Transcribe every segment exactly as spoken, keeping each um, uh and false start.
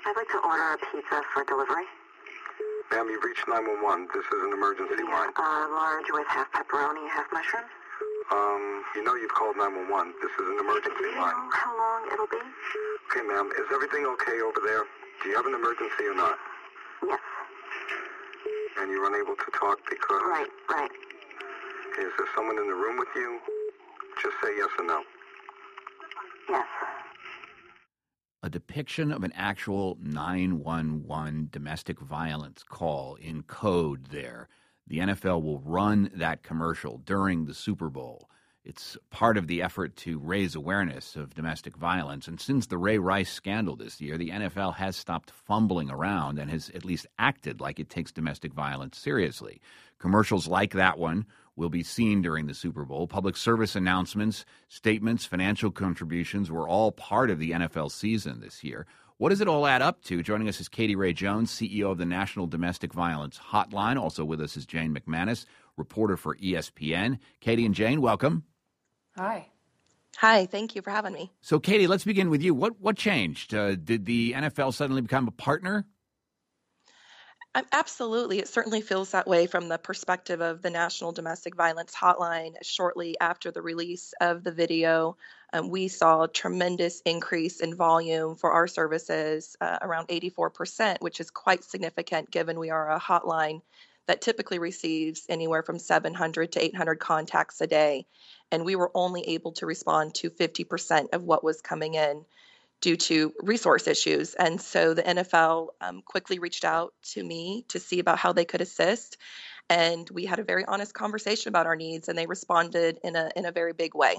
I'd like to order a pizza for delivery. Ma'am, you've reached nine one one. This is an emergency Yeah, line. uh, large with half pepperoni, half mushroom. Um, you know you've called nine one one. This is an emergency Do you line. know how long it'll be? Okay, ma'am, is everything okay over there? Do you have an emergency or not? Yes. And you're unable to talk because... Right, right. Is there someone in the room with you? Just say yes or no. Yes. A depiction of an actual nine one one domestic violence call in code there. The N F L will run that commercial during the Super Bowl. It's part of the effort to raise awareness of domestic violence. And since the Ray Rice scandal this year, the N F L has stopped fumbling around and has at least acted like it takes domestic violence seriously. Commercials like that one will be seen during the Super Bowl. Public service announcements, statements, financial contributions were all part of the N F L season this year. What does it all add up to? Joining us is Katie Ray Jones, C E O of the National Domestic Violence Hotline. Also with us is Jane McManus, reporter for E S P N. Katie and Jane, welcome. Hi. Hi, thank you for having me. So, Katie, let's begin with you. What what changed? Uh, did the N F L suddenly become a partner? Um, absolutely. It certainly feels that way from the perspective of the National Domestic Violence Hotline. Shortly after the release of the video, um, we saw a tremendous increase in volume for our services, uh, around eighty-four percent, which is quite significant given we are a hotline that typically receives anywhere from seven hundred to eight hundred contacts a day. And we were only able to respond to fifty percent of what was coming in due to resource issues. And so the N F L um, quickly reached out to me to see about how they could assist. And we had a very honest conversation about our needs, and they responded in a in a very big way.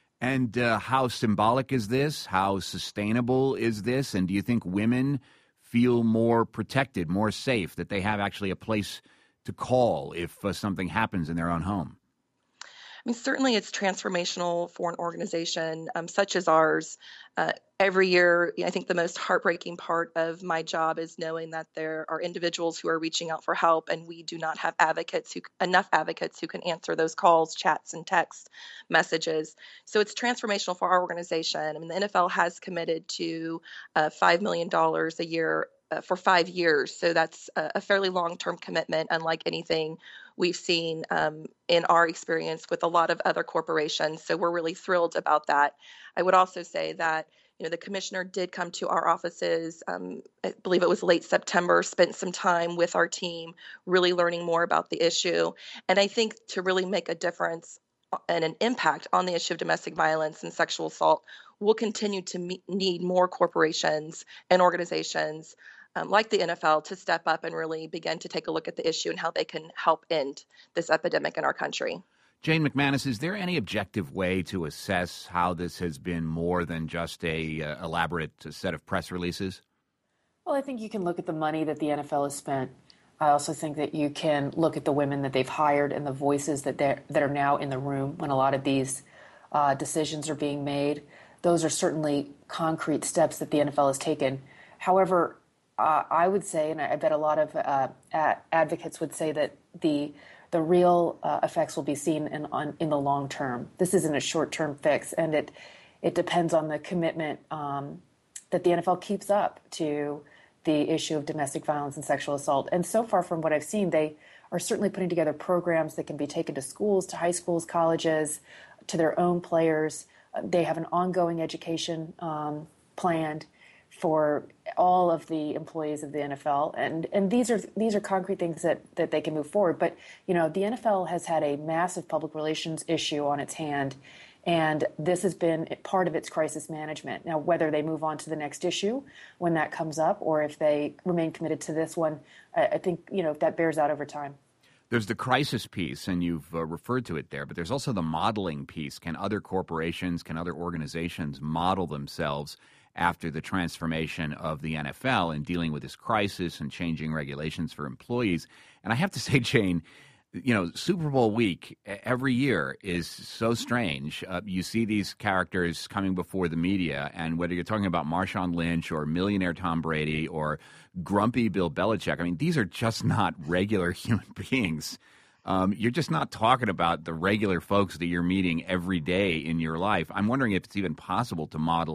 And uh, how symbolic is this? How sustainable is this? And do you think women feel more protected, more safe, that they have actually a place to call if uh, something happens in their own home? I mean, certainly it's transformational for an organization um, such as ours. Uh, every year, I think the most heartbreaking part of my job is knowing that there are individuals who are reaching out for help, and we do not have advocates who enough advocates who can answer those calls, chats, and text messages. So it's transformational for our organization. I mean, the N F L has committed to uh, five million dollars a year Uh, for five years. So that's a, a fairly long-term commitment, unlike anything we've seen um, in our experience with a lot of other corporations. So we're really thrilled about that. I would also say that, you know, the commissioner did come to our offices, um, I believe it was late September, spent some time with our team, really learning more about the issue. And I think to really make a difference and an impact on the issue of domestic violence and sexual assault, we'll continue to meet, need more corporations and organizations Um, like the N F L to step up and really begin to take a look at the issue and how they can help end this epidemic in our country. Jane McManus, is there any objective way to assess how this has been more than just a uh, elaborate set of press releases? Well, I think you can look at the money that the N F L has spent. I also think that you can look at the women that they've hired and the voices that they're, that are now in the room when a lot of these uh, decisions are being made. Those are certainly concrete steps that the N F L has taken. However, Uh, I would say, and I bet a lot of uh, advocates would say, that the the real uh, effects will be seen in on, in the long term. This isn't a short term fix, and it it depends on the commitment um, that the N F L keeps up to the issue of domestic violence and sexual assault. And so far, from what I've seen, they are certainly putting together programs that can be taken to schools, to high schools, colleges, to their own players. They have an ongoing education um, planned for all of the employees of the N F L. And and these are these are concrete things that, that they can move forward. But, you know, the N F L has had a massive public relations issue on its hand, and this has been part of its crisis management. Now, whether they move on to the next issue when that comes up or if they remain committed to this one, I, I think, you know, that bears out over time. There's the crisis piece, and you've uh, referred to it there, but there's also the modeling piece. Can other corporations, can other organizations model themselves after the transformation of the N F L in dealing with this crisis and changing regulations for employees? And I have to say, Jane, you know, Super Bowl week every year is so strange. Uh, you see these characters coming before the media, and whether you're talking about Marshawn Lynch or millionaire Tom Brady or grumpy Bill Belichick, I mean, these are just not regular human beings. Um, you're just not talking about the regular folks that you're meeting every day in your life. I'm wondering if it's even possible to model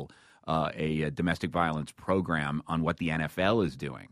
uh, a, a domestic violence program on what the N F L is doing.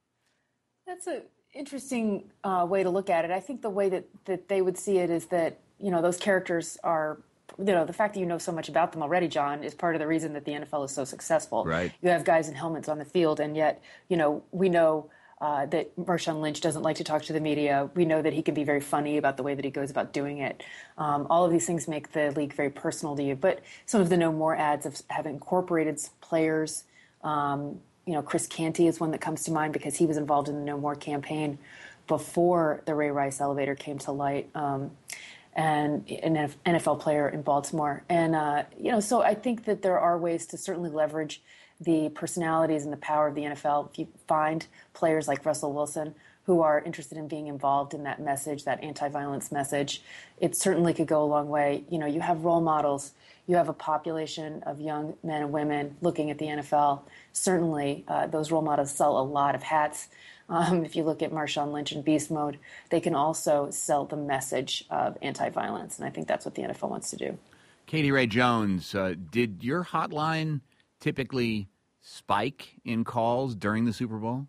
That's an interesting uh, way to look at it. I think the way that, that they would see it is that, you know, those characters are, you know, the fact that you know so much about them already, John, is part of the reason that the N F L is so successful. Right. You have guys in helmets on the field, and yet, you know, we know uh, that Marshawn Lynch doesn't like to talk to the media. We know that he can be very funny about the way that he goes about doing it. Um, all of these things make the league very personal to you. But some of the No More ads have, have incorporated players. Um, you know, Chris Canty is one that comes to mind because he was involved in the No More campaign before the Ray Rice elevator came to light. Um, and an N F L player in Baltimore. And, uh, you know, so I think that there are ways to certainly leverage the personalities and the power of the N F L. If you find players like Russell Wilson who are interested in being involved in that message, that anti-violence message, it certainly could go a long way. You know, you have role models. You have a population of young men and women looking at the N F L. Certainly, uh, those role models sell a lot of hats. Um, if you look at Marshawn Lynch and Beast Mode, they can also sell the message of anti-violence, and I think that's what the N F L wants to do. Katie Ray Jones, uh, did your hotline typically spike in calls during the Super Bowl?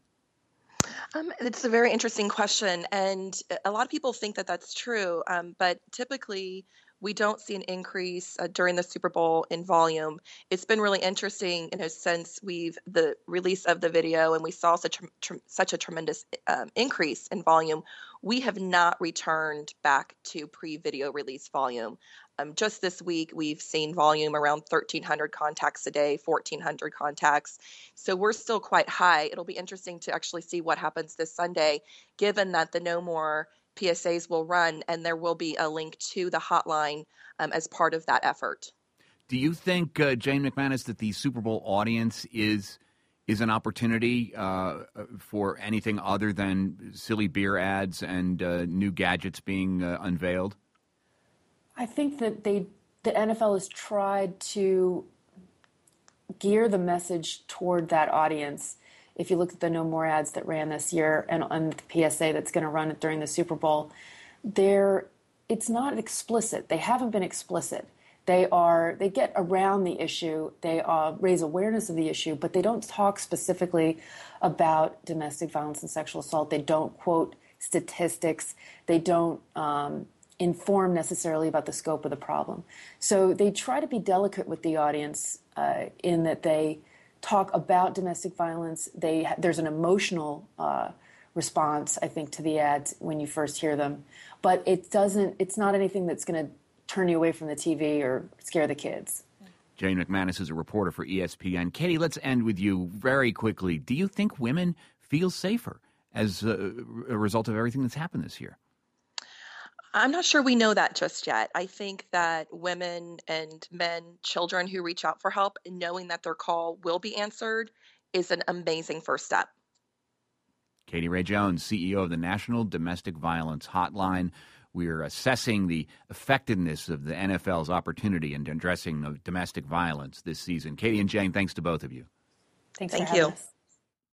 Um, it's a very interesting question, and a lot of people think that that's true, um, but typically we don't see an increase uh, during the Super Bowl in volume. It's been really interesting, you know, since we've the release of the video and we saw such tr- such a tremendous um, increase in volume. We have not returned back to pre-video release volume. Um, just this week, we've seen volume around thirteen hundred contacts a day, fourteen hundred contacts. So we're still quite high. It'll be interesting to actually see what happens this Sunday, given that the No More P S As will run, and there will be a link to the hotline um, as part of that effort. Do you think, uh, Jane McManus, that the Super Bowl audience is is an opportunity uh, for anything other than silly beer ads and uh, new gadgets being uh, unveiled? I think that they, the N F L has tried to gear the message toward that audience. If you look at the No More ads that ran this year and, and the P S A that's going to run during the Super Bowl, they're, it's not explicit. They haven't been explicit. They are they get around the issue. They uh, raise awareness of the issue, but they don't talk specifically about domestic violence and sexual assault. They don't quote statistics. They don't um, inform necessarily about the scope of the problem. So they try to be delicate with the audience uh, in that they talk about domestic violence. They there's an emotional uh, response, I think, to the ads when you first hear them, but it doesn't. It's not anything that's going to turn you away from the T V or scare the kids. Jane McManus is a reporter for E S P N. Katie, let's end with you very quickly. Do you think women feel safer as a, a result of everything that's happened this year? I'm not sure we know that just yet. I think that women and men, children who reach out for help, knowing that their call will be answered is an amazing first step. Katie Ray Jones, C E O of the National Domestic Violence Hotline. We're assessing the effectiveness of the N F L's opportunity in addressing domestic violence this season. Katie and Jane, thanks to both of you. Thanks Thank for having you. us.